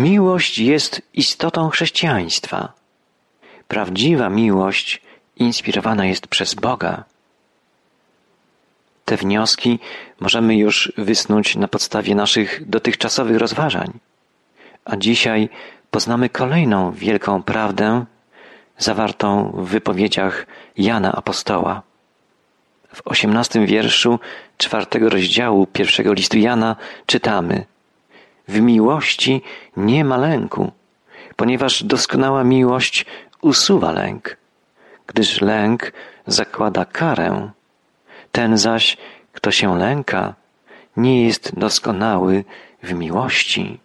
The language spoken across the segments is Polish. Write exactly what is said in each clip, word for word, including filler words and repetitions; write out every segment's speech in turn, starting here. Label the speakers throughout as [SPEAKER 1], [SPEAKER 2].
[SPEAKER 1] Miłość jest istotą chrześcijaństwa. Prawdziwa miłość inspirowana jest przez Boga. Te wnioski możemy już wysnuć na podstawie naszych dotychczasowych rozważań. A dzisiaj poznamy kolejną wielką prawdę zawartą w wypowiedziach Jana Apostoła. W osiemnastym wierszu czwartego rozdziału pierwszego listu Jana czytamy: w miłości nie ma lęku, ponieważ doskonała miłość usuwa lęk, gdyż lęk zakłada karę. Ten zaś, kto się lęka, nie jest doskonały w miłości.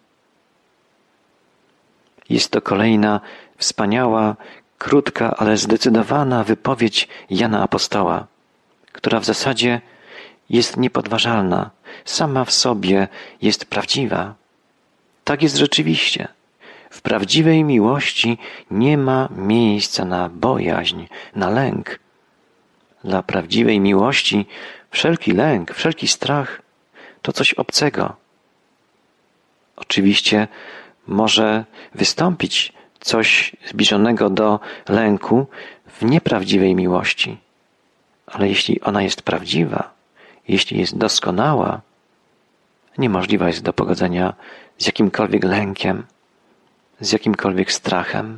[SPEAKER 1] Jest to kolejna wspaniała, krótka, ale zdecydowana wypowiedź Jana Apostoła, która w zasadzie jest niepodważalna, sama w sobie jest prawdziwa. Tak jest rzeczywiście. W prawdziwej miłości nie ma miejsca na bojaźń, na lęk. Dla prawdziwej miłości wszelki lęk, wszelki strach to coś obcego. Oczywiście może wystąpić coś zbliżonego do lęku w nieprawdziwej miłości. Ale jeśli ona jest prawdziwa, jeśli jest doskonała, niemożliwa jest do pogodzenia z jakimkolwiek lękiem, z jakimkolwiek strachem.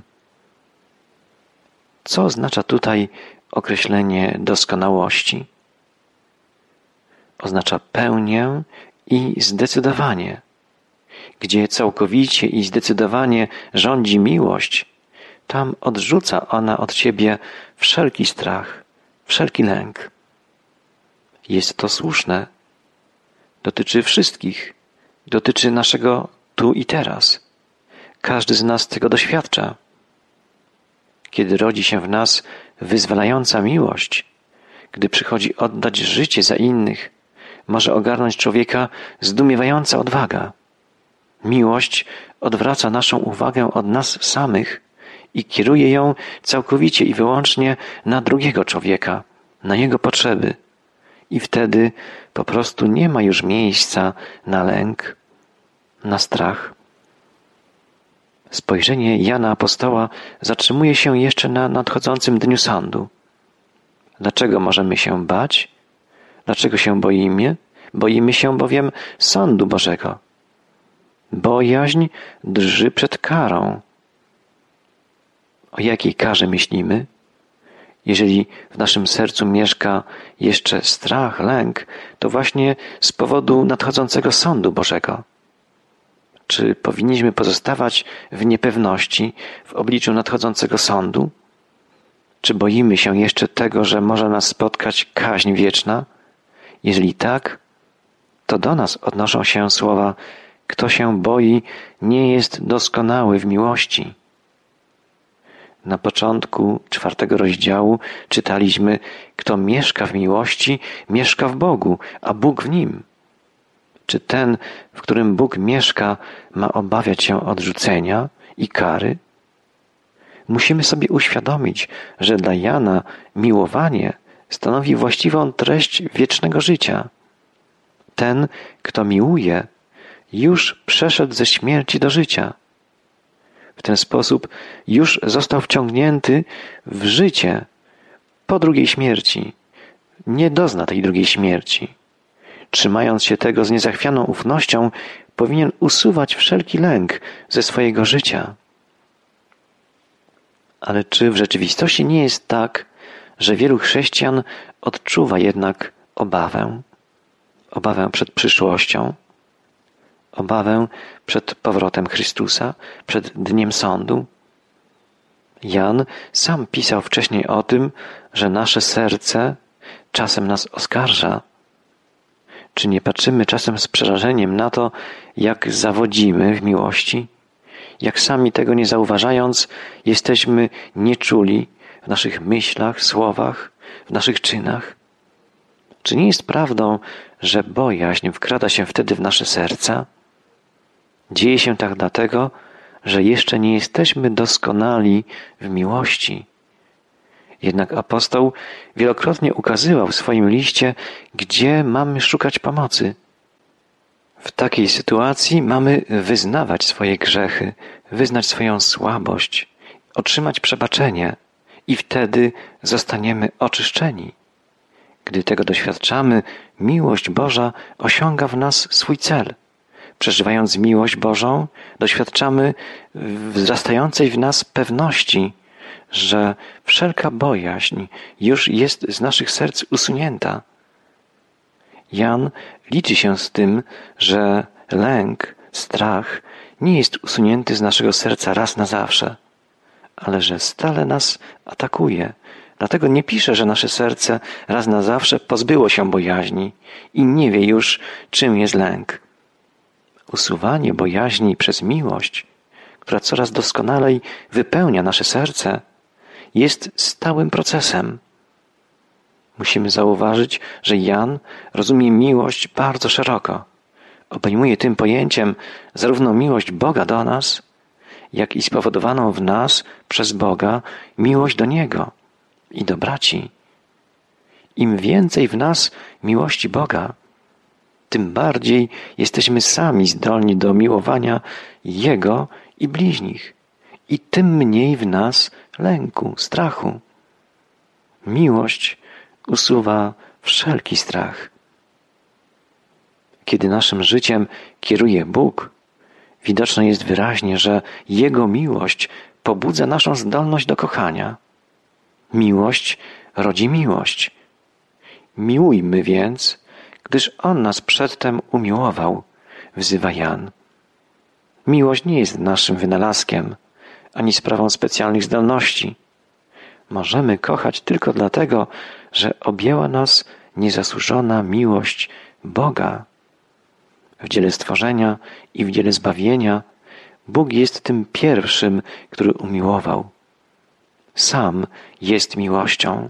[SPEAKER 1] Co oznacza tutaj określenie doskonałości? Oznacza pełnię i zdecydowanie. Gdzie całkowicie i zdecydowanie rządzi miłość, tam odrzuca ona od siebie wszelki strach, wszelki lęk. Jest to słuszne. Dotyczy wszystkich. Dotyczy naszego tu i teraz. Każdy z nas tego doświadcza. Kiedy rodzi się w nas wyzwalająca miłość, gdy przychodzi oddać życie za innych, może ogarnąć człowieka zdumiewająca odwaga. Miłość odwraca naszą uwagę od nas samych i kieruje ją całkowicie i wyłącznie na drugiego człowieka, na jego potrzeby. I wtedy po prostu nie ma już miejsca na lęk, na strach. Spojrzenie Jana Apostoła zatrzymuje się jeszcze na nadchodzącym dniu sądu. Dlaczego możemy się bać? Dlaczego się boimy? Boimy się bowiem sądu Bożego. Bojaźń drży przed karą. O jakiej karze myślimy? Jeżeli w naszym sercu mieszka jeszcze strach, lęk, to właśnie z powodu nadchodzącego sądu Bożego. Czy powinniśmy pozostawać w niepewności w obliczu nadchodzącego sądu? Czy boimy się jeszcze tego, że może nas spotkać kaźń wieczna? Jeżeli tak, to do nas odnoszą się słowa: kto się boi, nie jest doskonały w miłości. Na początku czwartego rozdziału czytaliśmy: kto mieszka w miłości, mieszka w Bogu, a Bóg w nim. Czy ten, w którym Bóg mieszka, ma obawiać się odrzucenia i kary? Musimy sobie uświadomić, że dla Jana miłowanie stanowi właściwą treść wiecznego życia. Ten, kto miłuje, już przeszedł ze śmierci do życia. W ten sposób już został wciągnięty w życie po drugiej śmierci. Nie dozna tej drugiej śmierci. Trzymając się tego z niezachwianą ufnością, powinien usuwać wszelki lęk ze swojego życia. Ale czy w rzeczywistości nie jest tak, że wielu chrześcijan odczuwa jednak obawę? Obawę przed przyszłością? Obawę przed powrotem Chrystusa, przed dniem sądu? Jan sam pisał wcześniej o tym, że nasze serce czasem nas oskarża. Czy nie patrzymy czasem z przerażeniem na to, jak zawodzimy w miłości? Jak sami tego nie zauważając, jesteśmy nieczuli w naszych myślach, słowach, w naszych czynach? Czy nie jest prawdą, że bojaźń wkrada się wtedy w nasze serca? Dzieje się tak dlatego, że jeszcze nie jesteśmy doskonali w miłości. Jednak apostoł wielokrotnie ukazywał w swoim liście, gdzie mamy szukać pomocy. W takiej sytuacji mamy wyznawać swoje grzechy, wyznać swoją słabość, otrzymać przebaczenie i wtedy zostaniemy oczyszczeni. Gdy tego doświadczamy, miłość Boża osiąga w nas swój cel. Przeżywając miłość Bożą, doświadczamy wzrastającej w nas pewności, że wszelka bojaźń już jest z naszych serc usunięta. Jan liczy się z tym, że lęk, strach nie jest usunięty z naszego serca raz na zawsze, ale że stale nas atakuje. Dlatego nie pisze, że nasze serce raz na zawsze pozbyło się bojaźni i nie wie już, czym jest lęk. Usuwanie bojaźni przez miłość, która coraz doskonalej wypełnia nasze serce, jest stałym procesem. Musimy zauważyć, że Jan rozumie miłość bardzo szeroko. Obejmuje tym pojęciem zarówno miłość Boga do nas, jak i spowodowaną w nas przez Boga miłość do Niego i do braci. Im więcej w nas miłości Boga, tym bardziej jesteśmy sami zdolni do miłowania Jego i bliźnich i tym mniej w nas lęku, strachu. Miłość usuwa wszelki strach. Kiedy naszym życiem kieruje Bóg, widoczne jest wyraźnie, że Jego miłość pobudza naszą zdolność do kochania. Miłość rodzi miłość. Miłujmy więc, gdyż On nas przedtem umiłował, wzywa Jan. Miłość nie jest naszym wynalazkiem, ani sprawą specjalnych zdolności. Możemy kochać tylko dlatego, że objęła nas niezasłużona miłość Boga. W dziele stworzenia i w dziele zbawienia Bóg jest tym pierwszym, który umiłował. Sam jest miłością.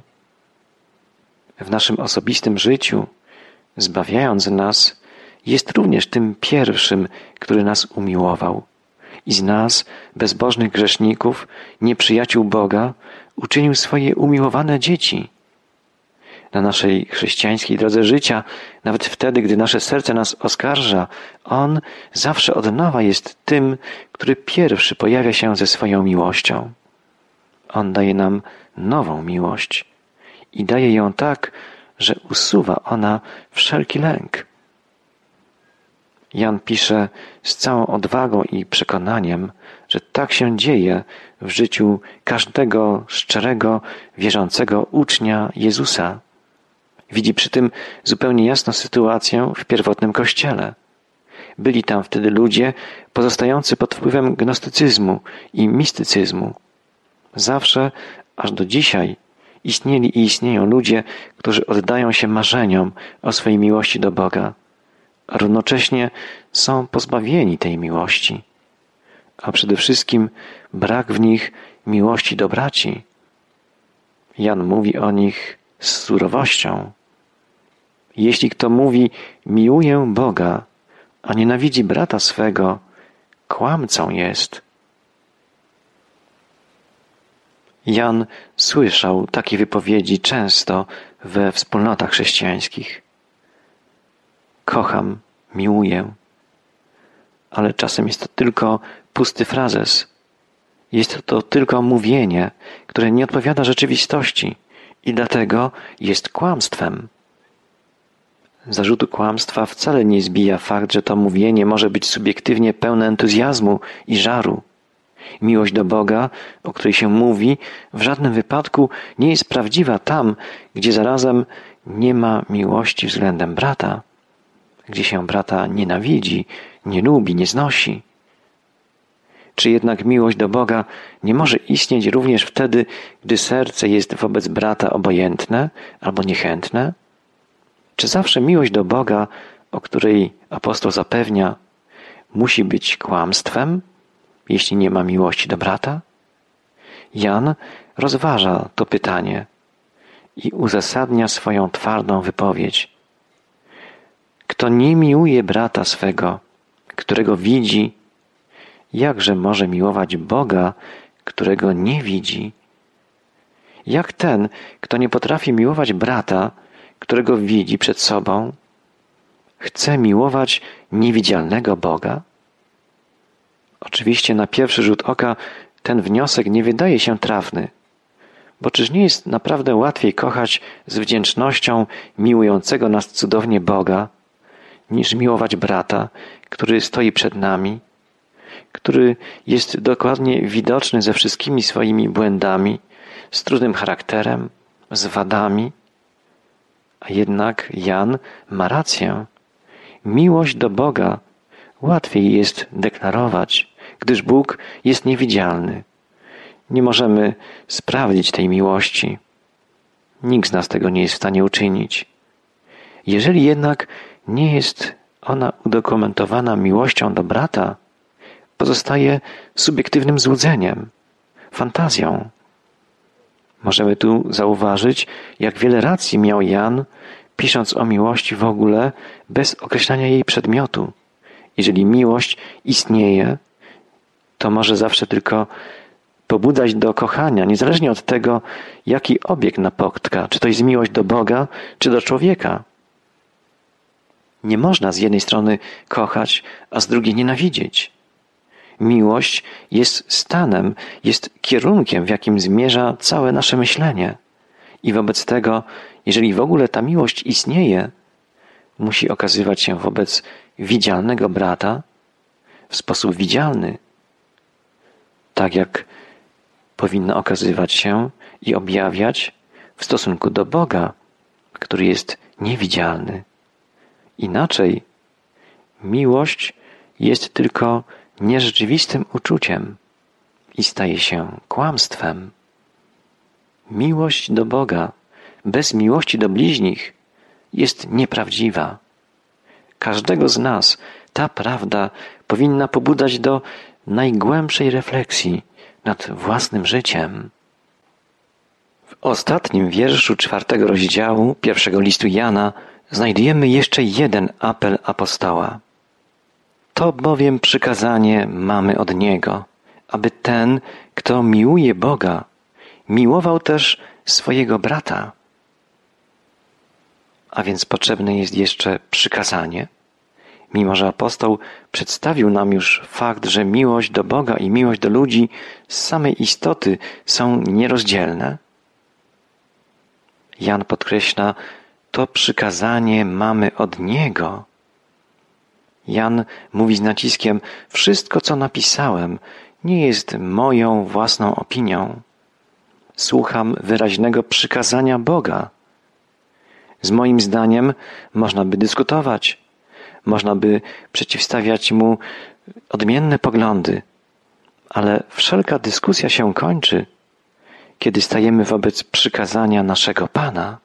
[SPEAKER 1] W naszym osobistym życiu, zbawiając nas, jest również tym pierwszym, który nas umiłował. I z nas, bezbożnych grzeszników, nieprzyjaciół Boga, uczynił swoje umiłowane dzieci. Na naszej chrześcijańskiej drodze życia, nawet wtedy, gdy nasze serce nas oskarża, On zawsze od nowa jest tym, który pierwszy pojawia się ze swoją miłością. On daje nam nową miłość i daje ją tak, że usuwa ona wszelki lęk. Jan pisze z całą odwagą i przekonaniem, że tak się dzieje w życiu każdego szczerego, wierzącego ucznia Jezusa. Widzi przy tym zupełnie jasno sytuację w pierwotnym Kościele. Byli tam wtedy ludzie pozostający pod wpływem gnostycyzmu i mistycyzmu. Zawsze, aż do dzisiaj, istnieli i istnieją ludzie, którzy oddają się marzeniom o swojej miłości do Boga, a równocześnie są pozbawieni tej miłości, a przede wszystkim brak w nich miłości do braci. Jan mówi o nich z surowością. Jeśli kto mówi, miłuję Boga, a nienawidzi brata swego, kłamcą jest. Jan słyszał takie wypowiedzi często we wspólnotach chrześcijańskich. Kocham, miłuję. Ale czasem jest to tylko pusty frazes. Jest to tylko mówienie, które nie odpowiada rzeczywistości i dlatego jest kłamstwem. Zarzutu kłamstwa wcale nie zbija fakt, że to mówienie może być subiektywnie pełne entuzjazmu i żaru. Miłość do Boga, o której się mówi, w żadnym wypadku nie jest prawdziwa tam, gdzie zarazem nie ma miłości względem brata, gdzie się brata nienawidzi, nie lubi, nie znosi. Czy jednak miłość do Boga nie może istnieć również wtedy, gdy serce jest wobec brata obojętne albo niechętne? Czy zawsze miłość do Boga, o której apostoł zapewnia, musi być kłamstwem, jeśli nie ma miłości do brata? Jan rozważa to pytanie i uzasadnia swoją twardą wypowiedź. Kto nie miłuje brata swego, którego widzi, jakże może miłować Boga, którego nie widzi? Jak ten, kto nie potrafi miłować brata, którego widzi przed sobą? chce miłować niewidzialnego Boga? Oczywiście na pierwszy rzut oka ten wniosek nie wydaje się trafny, bo czyż nie jest naprawdę łatwiej kochać z wdzięcznością miłującego nas cudownie Boga, niż miłować brata, który stoi przed nami, który jest dokładnie widoczny ze wszystkimi swoimi błędami, z trudnym charakterem, z wadami? A jednak Jan ma rację. Miłość do Boga łatwiej jest deklarować, gdyż Bóg jest niewidzialny. Nie możemy sprawdzić tej miłości. Nikt z nas tego nie jest w stanie uczynić. Jeżeli jednak nie jest ona udokumentowana miłością do brata, pozostaje subiektywnym złudzeniem, fantazją. Możemy tu zauważyć, jak wiele racji miał Jan, pisząc o miłości w ogóle, bez określania jej przedmiotu. Jeżeli miłość istnieje, to może zawsze tylko pobudzać do kochania, niezależnie od tego, jaki obiekt napotka, czy to jest miłość do Boga, czy do człowieka. Nie można z jednej strony kochać, a z drugiej nienawidzieć. Miłość jest stanem, jest kierunkiem, w jakim zmierza całe nasze myślenie. I wobec tego, jeżeli w ogóle ta miłość istnieje, musi okazywać się wobec widzialnego brata w sposób widzialny. Tak jak powinna okazywać się i objawiać w stosunku do Boga, który jest niewidzialny. Inaczej miłość jest tylko nierzeczywistym uczuciem i staje się kłamstwem. Miłość do Boga bez miłości do bliźnich jest nieprawdziwa. Każdego z nas ta prawda powinna pobudzać do najgłębszej refleksji nad własnym życiem. W ostatnim wierszu czwartego rozdziału pierwszego listu Jana znajdujemy jeszcze jeden apel apostoła. To bowiem przykazanie mamy od Niego, aby ten, kto miłuje Boga, miłował też swojego brata. A więc potrzebne jest jeszcze przykazanie. Mimo że apostoł przedstawił nam już fakt, że miłość do Boga i miłość do ludzi z samej istoty są nierozdzielne, Jan podkreśla, to przykazanie mamy od Niego. Jan mówi z naciskiem, wszystko co napisałem nie jest moją własną opinią. Słucham wyraźnego przykazania Boga. Z moim zdaniem można by dyskutować, można by przeciwstawiać mu odmienne poglądy, ale wszelka dyskusja się kończy, kiedy stajemy wobec przykazania naszego Pana.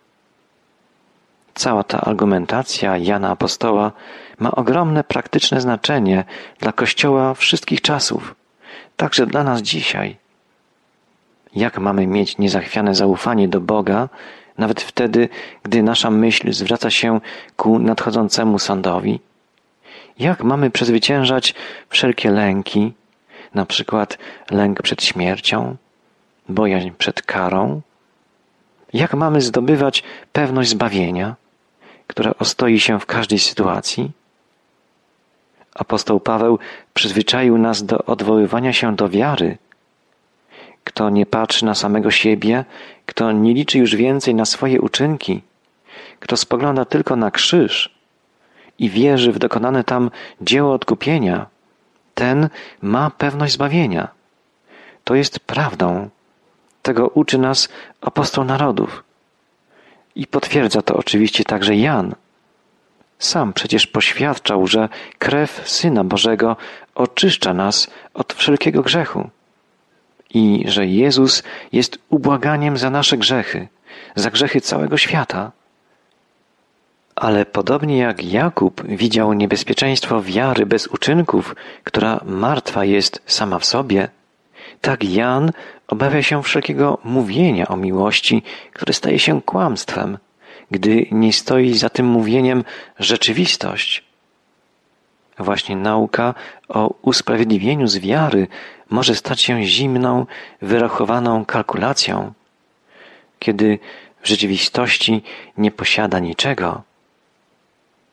[SPEAKER 1] Cała ta argumentacja Jana Apostoła ma ogromne praktyczne znaczenie dla Kościoła wszystkich czasów, także dla nas dzisiaj. Jak mamy mieć niezachwiane zaufanie do Boga, nawet wtedy, gdy nasza myśl zwraca się ku nadchodzącemu sądowi? Jak mamy przezwyciężać wszelkie lęki, na przykład lęk przed śmiercią, bojaźń przed karą? Jak mamy zdobywać pewność zbawienia, która ostoi się w każdej sytuacji? Apostoł Paweł przyzwyczaił nas do odwoływania się do wiary. Kto nie patrzy na samego siebie, kto nie liczy już więcej na swoje uczynki, kto spogląda tylko na krzyż i wierzy w dokonane tam dzieło odkupienia, ten ma pewność zbawienia. To jest prawdą. Tego uczy nas apostoł narodów. I potwierdza to oczywiście także Jan. Sam przecież poświadczał, że krew Syna Bożego oczyszcza nas od wszelkiego grzechu i że Jezus jest ubłaganiem za nasze grzechy, za grzechy całego świata. Ale podobnie jak Jakub widział niebezpieczeństwo wiary bez uczynków, która martwa jest sama w sobie, tak Jan obawia się wszelkiego mówienia o miłości, które staje się kłamstwem, gdy nie stoi za tym mówieniem rzeczywistość. Właśnie nauka o usprawiedliwieniu z wiary może stać się zimną, wyrachowaną kalkulacją, kiedy w rzeczywistości nie posiada niczego.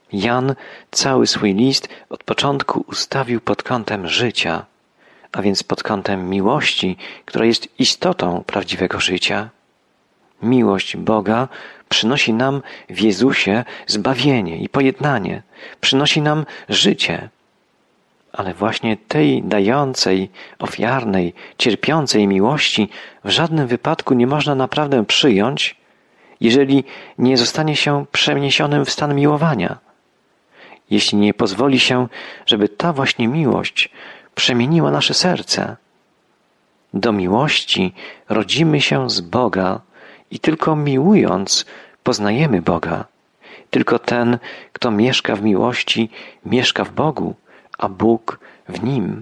[SPEAKER 1] Jan cały swój list od początku ustawił pod kątem życia, a więc pod kątem miłości, która jest istotą prawdziwego życia. Miłość Boga przynosi nam w Jezusie zbawienie i pojednanie, przynosi nam życie. Ale właśnie tej dającej, ofiarnej, cierpiącej miłości w żadnym wypadku nie można naprawdę przyjąć, jeżeli nie zostanie się przeniesionym w stan miłowania. Jeśli nie pozwoli się, żeby ta właśnie miłość przemieniła nasze serce. Do miłości rodzimy się z Boga i tylko miłując poznajemy Boga. Tylko ten, kto mieszka w miłości, mieszka w Bogu, a Bóg w nim.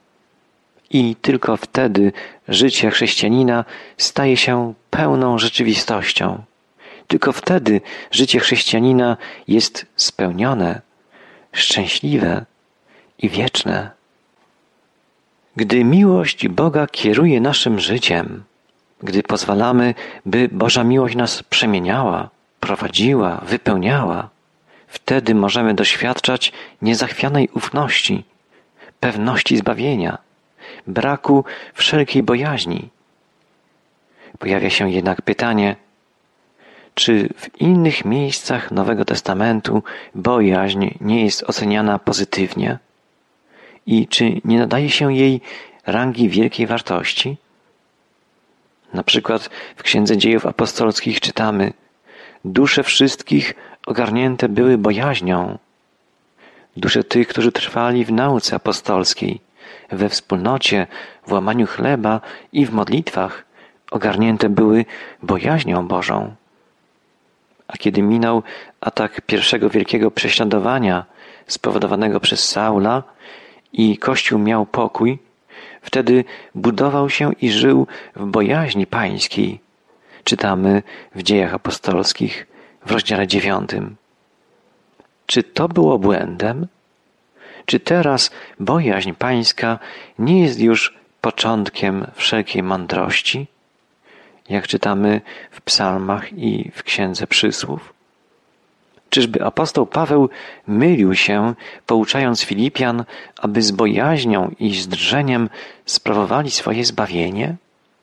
[SPEAKER 1] I tylko wtedy życie chrześcijanina staje się pełną rzeczywistością. Tylko wtedy życie chrześcijanina jest spełnione, szczęśliwe i wieczne. Gdy miłość Boga kieruje naszym życiem, gdy pozwalamy, by Boża miłość nas przemieniała, prowadziła, wypełniała, wtedy możemy doświadczać niezachwianej ufności, pewności zbawienia, braku wszelkiej bojaźni. Pojawia się jednak pytanie, czy w innych miejscach Nowego Testamentu bojaźń nie jest oceniana pozytywnie i czy nie nadaje się jej rangi wielkiej wartości? Na przykład w Księdze Dziejów Apostolskich czytamy: dusze wszystkich ogarnięte były bojaźnią. Dusze tych, którzy trwali w nauce apostolskiej, we wspólnocie, w łamaniu chleba i w modlitwach, ogarnięte były bojaźnią Bożą. A kiedy minął atak pierwszego wielkiego prześladowania spowodowanego przez Saula i Kościół miał pokój, wtedy budował się i żył w bojaźni pańskiej. Czytamy w Dziejach Apostolskich w rozdziale dziewiątym. Czy to było błędem? Czy teraz bojaźń pańska nie jest już początkiem wszelkiej mądrości? Jak czytamy w psalmach i w Księdze Przysłów? Czyżby apostoł Paweł mylił się, pouczając Filipian, aby z bojaźnią i z drżeniem sprawowali swoje zbawienie?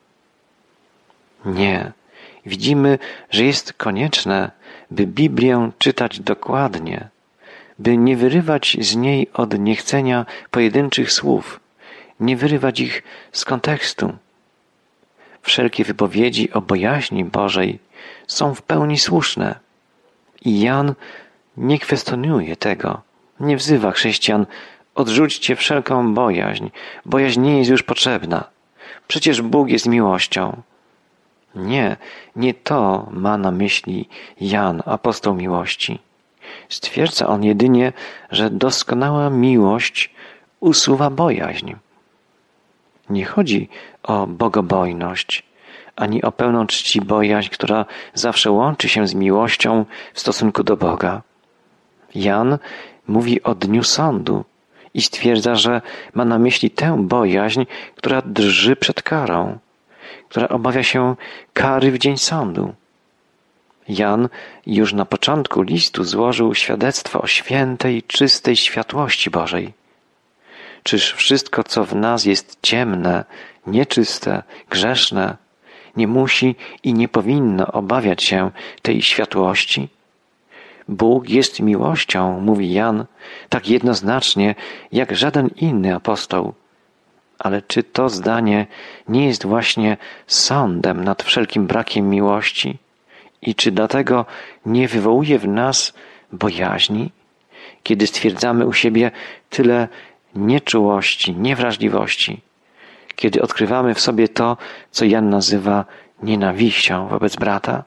[SPEAKER 1] Nie. Widzimy, że jest konieczne, by Biblię czytać dokładnie, by nie wyrywać z niej od niechcenia pojedynczych słów, nie wyrywać ich z kontekstu. Wszelkie wypowiedzi o bojaźni Bożej są w pełni słuszne. I Jan nie kwestionuje tego, nie wzywa chrześcijan: odrzućcie wszelką bojaźń, bojaźń nie jest już potrzebna. Przecież Bóg jest miłością. Nie, nie to ma na myśli Jan, apostoł miłości. Stwierdza on jedynie, że doskonała miłość usuwa bojaźń. Nie chodzi o bogobojność, ani o pełną czci bojaźń, która zawsze łączy się z miłością w stosunku do Boga. Jan mówi o dniu sądu i stwierdza, że ma na myśli tę bojaźń, która drży przed karą, która obawia się kary w dzień sądu. Jan już na początku listu złożył świadectwo o świętej, czystej światłości Bożej. Czyż wszystko, co w nas jest ciemne, nieczyste, grzeszne, nie musi i nie powinno obawiać się tej światłości? Bóg jest miłością, mówi Jan, tak jednoznacznie jak żaden inny apostoł. Ale czy to zdanie nie jest właśnie sądem nad wszelkim brakiem miłości? I czy dlatego nie wywołuje w nas bojaźni, kiedy stwierdzamy u siebie tyle nieczułości, niewrażliwości, kiedy odkrywamy w sobie to, co Jan nazywa nienawiścią wobec brata?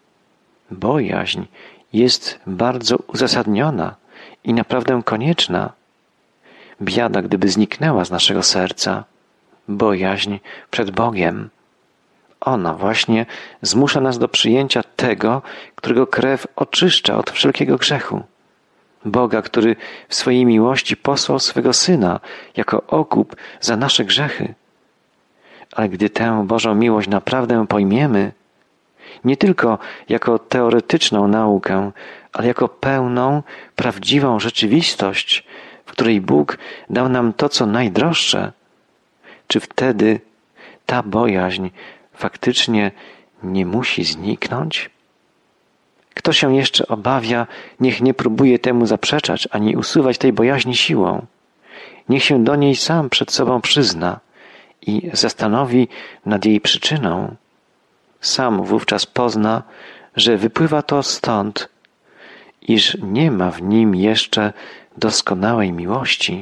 [SPEAKER 1] Bojaźń jest bardzo uzasadniona i naprawdę konieczna. Biada, gdyby zniknęła z naszego serca bojaźń przed Bogiem. Ona właśnie zmusza nas do przyjęcia tego, którego krew oczyszcza od wszelkiego grzechu. Boga, który w swojej miłości posłał swego Syna jako okup za nasze grzechy. Ale gdy tę Bożą miłość naprawdę pojmiemy, Nie tylko jako teoretyczną naukę, ale jako pełną, prawdziwą rzeczywistość, w której Bóg dał nam to, co najdroższe, czy wtedy ta bojaźń faktycznie nie musi zniknąć? Kto się jeszcze obawia, niech nie próbuje temu zaprzeczać, ani usuwać tej bojaźni siłą. Niech się do niej sam przed sobą przyzna i zastanowi nad jej przyczyną. Sam wówczas pozna, że wypływa to stąd, iż nie ma w nim jeszcze doskonałej miłości.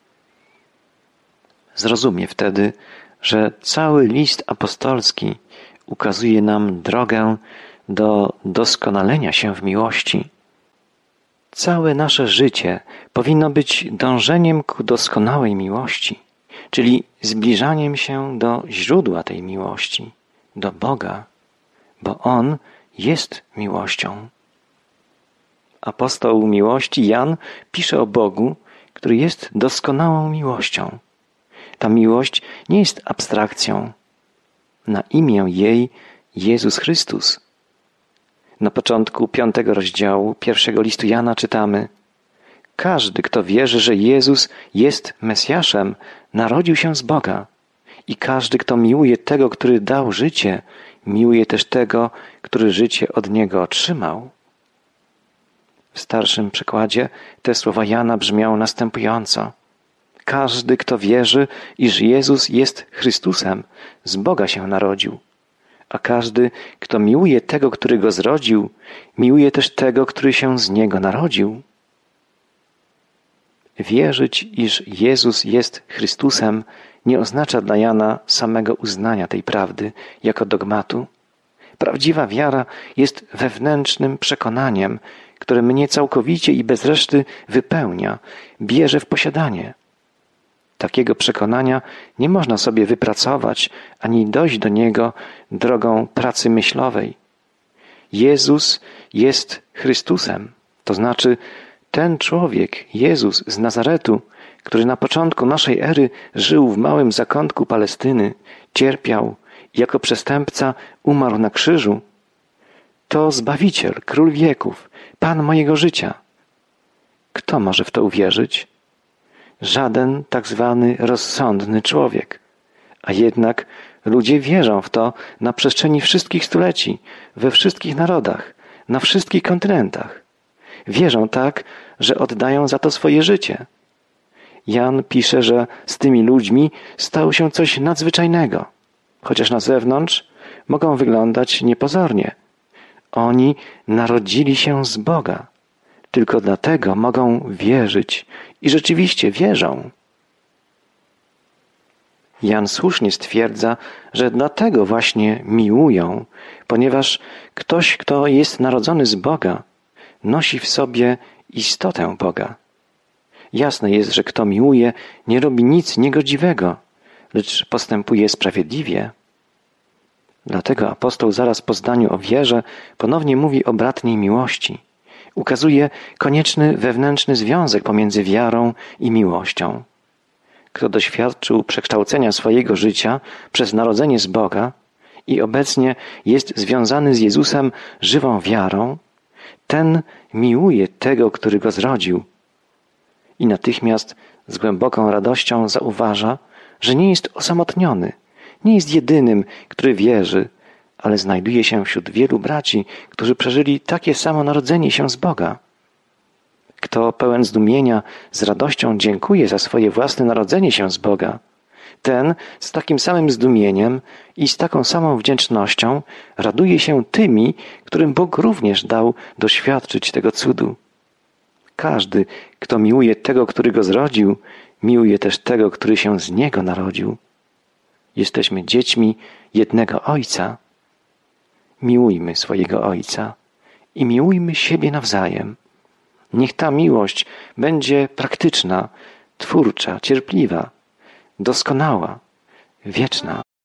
[SPEAKER 1] Zrozumie wtedy, że cały list apostolski ukazuje nam drogę do doskonalenia się w miłości. Całe nasze życie powinno być dążeniem ku doskonałej miłości, czyli zbliżaniem się do źródła tej miłości, do Boga, bo On jest miłością. Apostoł miłości Jan pisze o Bogu, który jest doskonałą miłością. Ta miłość nie jest abstrakcją. Na imię jej Jezus Chrystus. Na początku piątego rozdziału pierwszego listu Jana czytamy: każdy, kto wierzy, że Jezus jest Mesjaszem, narodził się z Boga. I każdy, kto miłuje tego, który dał życie, miłuje też tego, który życie od Niego otrzymał. W starszym przekładzie te słowa Jana brzmią następująco: każdy, kto wierzy, iż Jezus jest Chrystusem, z Boga się narodził. A każdy, kto miłuje tego, który Go zrodził, miłuje też tego, który się z Niego narodził. Wierzyć, iż Jezus jest Chrystusem, nie oznacza dla Jana samego uznania tej prawdy jako dogmatu. Prawdziwa wiara jest wewnętrznym przekonaniem, które mnie całkowicie i bez reszty wypełnia, bierze w posiadanie. Takiego przekonania nie można sobie wypracować, ani dojść do niego drogą pracy myślowej. Jezus jest Chrystusem, to znaczy ten człowiek, Jezus z Nazaretu, który na początku naszej ery żył w małym zakątku Palestyny, cierpiał i jako przestępca umarł na krzyżu, to Zbawiciel, Król wieków, Pan mojego życia. Kto może w to uwierzyć? Żaden tak zwany rozsądny człowiek. A jednak ludzie wierzą w to na przestrzeni wszystkich stuleci, we wszystkich narodach, na wszystkich kontynentach. Wierzą tak, że oddają za to swoje życie. Jan pisze, że z tymi ludźmi stało się coś nadzwyczajnego, chociaż na zewnątrz mogą wyglądać niepozornie. Oni narodzili się z Boga. Tylko dlatego mogą wierzyć i rzeczywiście wierzą. Jan słusznie stwierdza, że dlatego właśnie miłują, ponieważ ktoś, kto jest narodzony z Boga, nosi w sobie istotę Boga. Jasne jest, że kto miłuje, nie robi nic niegodziwego, lecz postępuje sprawiedliwie. Dlatego apostoł zaraz po zdaniu o wierze ponownie mówi o bratniej miłości. Ukazuje konieczny wewnętrzny związek pomiędzy wiarą i miłością. Kto doświadczył przekształcenia swojego życia przez narodzenie z Boga i obecnie jest związany z Jezusem żywą wiarą, ten miłuje tego, który go zrodził. I natychmiast z głęboką radością zauważa, że nie jest osamotniony, nie jest jedynym, który wierzy, ale znajduje się wśród wielu braci, którzy przeżyli takie samo narodzenie się z Boga. Kto pełen zdumienia z radością dziękuje za swoje własne narodzenie się z Boga, ten z takim samym zdumieniem i z taką samą wdzięcznością raduje się tymi, którym Bóg również dał doświadczyć tego cudu. Każdy, kto miłuje tego, który go zrodził, miłuje też tego, który się z niego narodził. Jesteśmy dziećmi jednego Ojca. Miłujmy swojego Ojca i miłujmy siebie nawzajem. Niech ta miłość będzie praktyczna, twórcza, cierpliwa, doskonała, wieczna.